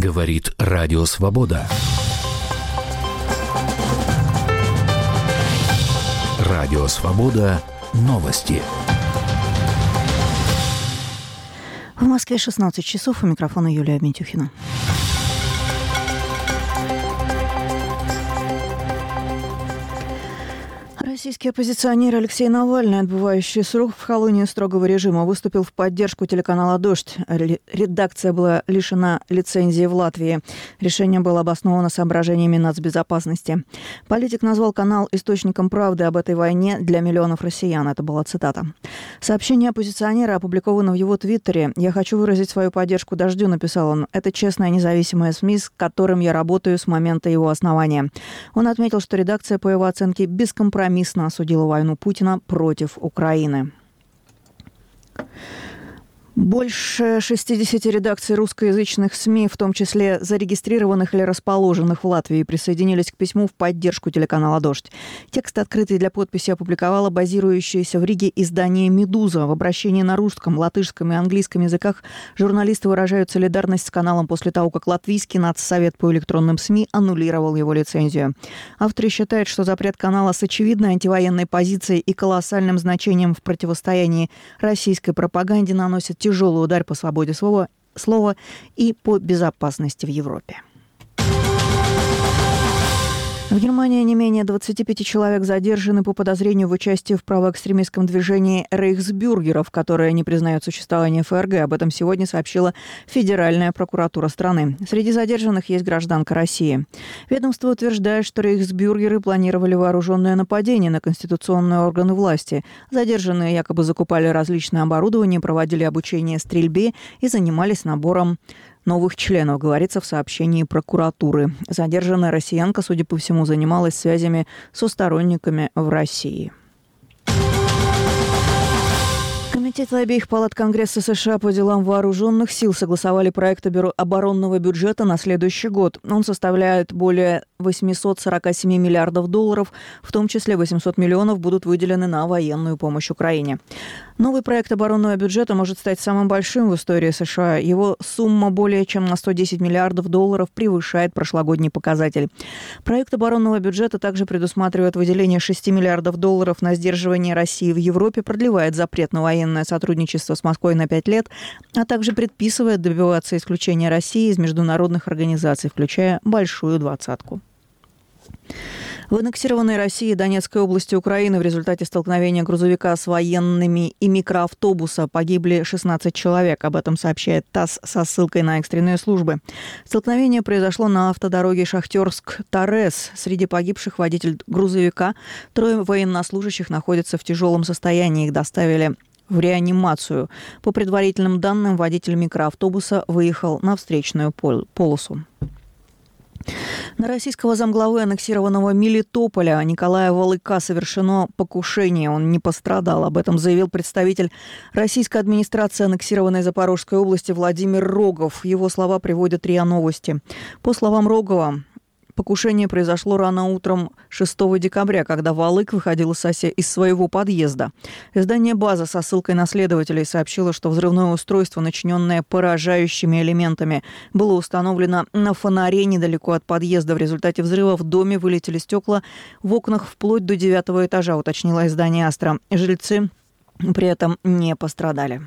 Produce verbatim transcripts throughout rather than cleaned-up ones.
Говорит Радио Свобода. Радио Свобода. Новости. В Москве шестнадцать часов. У микрофона Юлия Митюхина. Российский оппозиционер Алексей Навальный, отбывающий срок в колонии строгого режима, выступил в поддержку телеканала «Дождь». Редакция была лишена лицензии в Латвии. Решение было обосновано соображениями нацбезопасности. Политик назвал канал источником правды об этой войне для миллионов россиян. Это была цитата. Сообщение оппозиционера опубликовано в его твиттере. «Я хочу выразить свою поддержку «Дождю», — написал он. «Это честная независимая СМИ, с которым я работаю с момента его основания». Он отметил, что редакция, по его оценке, бескомпромиссно осудила войну Путина против Украины. Больше шестидесяти редакций русскоязычных СМИ, в том числе зарегистрированных или расположенных в Латвии, присоединились к письму в поддержку телеканала «Дождь». Текст, открытый для подписи, опубликовало базирующееся в Риге издание «Медуза». В обращении на русском, латышском и английском языках журналисты выражают солидарность с каналом после того, как Латвийский нацсовет по электронным СМИ аннулировал его лицензию. Авторы считают, что запрет канала с очевидной антивоенной позицией и колоссальным значением в противостоянии российской пропаганде наносит тяжелый удар по свободе слова, слова и по безопасности в Европе. В Германии не менее двадцати пяти человек задержаны по подозрению в участии в правоэкстремистском движении рейхсбюргеров, которое не признает существование ФРГ. Об этом сегодня сообщила Федеральная прокуратура страны. Среди задержанных есть гражданка России. Ведомство утверждает, что рейхсбюргеры планировали вооруженное нападение на конституционные органы власти. Задержанные якобы закупали различное оборудование, проводили обучение стрельбе и занимались набором новых членов, говорится в сообщении прокуратуры. Задержанная россиянка, судя по всему, занималась связями со сторонниками в России. Комитеты обеих палат Конгресса США по делам вооруженных сил согласовали проект оборонного бюджета на следующий год. Он составляет более восемьсот сорок семь миллиардов долларов, в том числе восемьсот миллионов будут выделены на военную помощь Украине. Новый проект оборонного бюджета может стать самым большим в истории США. Его сумма более чем на сто десять миллиардов долларов превышает прошлогодний показатель. Проект оборонного бюджета также предусматривает выделение шести миллиардов долларов на сдерживание России в Европе, продлевает запрет на военное сотрудничество с Москвой на пять лет, а также предписывает добиваться исключения России из международных организаций, включая «Большую двадцатку». В аннексированной России Донецкой области Украины в результате столкновения грузовика с военными и микроавтобуса погибли шестнадцать человек. Об этом сообщает ТАСС со ссылкой на экстренные службы. Столкновение произошло на автодороге Шахтерск-Торез. Среди погибших водитель грузовика. Трое военнослужащих находятся в тяжелом состоянии. Их доставили в реанимацию. По предварительным данным, водитель микроавтобуса выехал на встречную полосу. На российского замглавы аннексированного Мелитополя Николая Валыка совершено покушение. Он не пострадал. Об этом заявил представитель российской администрации аннексированной Запорожской области Владимир Рогов. Его слова приводят РИА Новости. По словам Рогова, покушение произошло рано утром шестого декабря, когда Валык выходил из своего подъезда. Издание «База» со ссылкой на следователей сообщило, что взрывное устройство, начиненное поражающими элементами, было установлено на фонаре недалеко от подъезда. В результате взрыва в доме вылетели стекла в окнах вплоть до девятого этажа, уточнило издание «Астра». Жильцы при этом не пострадали.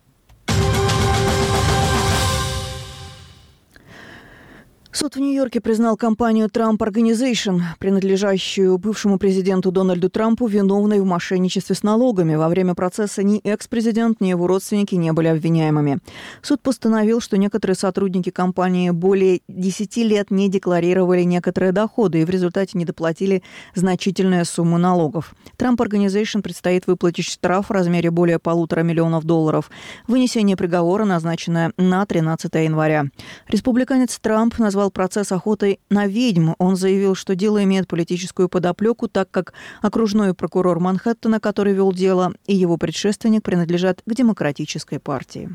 Суд в Нью-Йорке признал компанию Trump Organization, принадлежащую бывшему президенту Дональду Трампу, виновной в мошенничестве с налогами. Во время процесса ни экс-президент, ни его родственники не были обвиняемыми. Суд постановил, что некоторые сотрудники компании более десяти лет не декларировали некоторые доходы и в результате не доплатили значительную сумму налогов. Trump Organization предстоит выплатить штраф в размере более полутора миллионов долларов. Вынесение приговора назначено на тринадцатое января. Республиканец Трамп назвал процесс охотой на ведьм. Он заявил, что дело имеет политическую подоплеку, так как окружной прокурор Манхэттена, который вел дело, и его предшественник принадлежат к Демократической партии.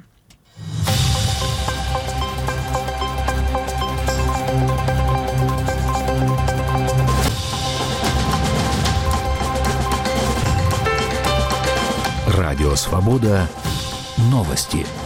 Радио Свобода. Новости.